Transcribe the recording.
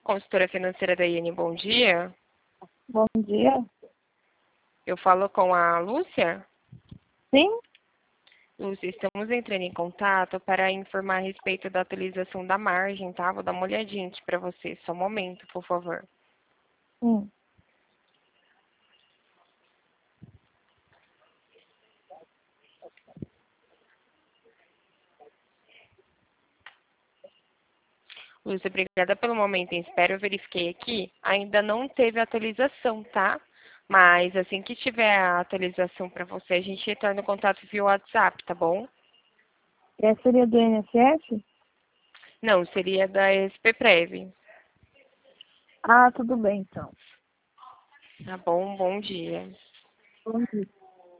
consultora financeira da IN, bom dia. Bom dia. Eu falo com a Lúcia. Sim? Lúcia, estamos entrando em contato para informar a respeito da atualização da margem, tá? Vou dar uma olhadinha aqui para você. Só um momento, por favor. Sim. Lúcia, obrigada pelo momento em espera. Eu verifiquei aqui. Ainda não teve atualização, tá? Mas assim que tiver a atualização para você, a gente retorna o contato via WhatsApp, tá bom? Essa seria do INSS? Não, seria da SPPrev. Ah, tudo bem, então. Tá bom? Bom dia. Bom dia.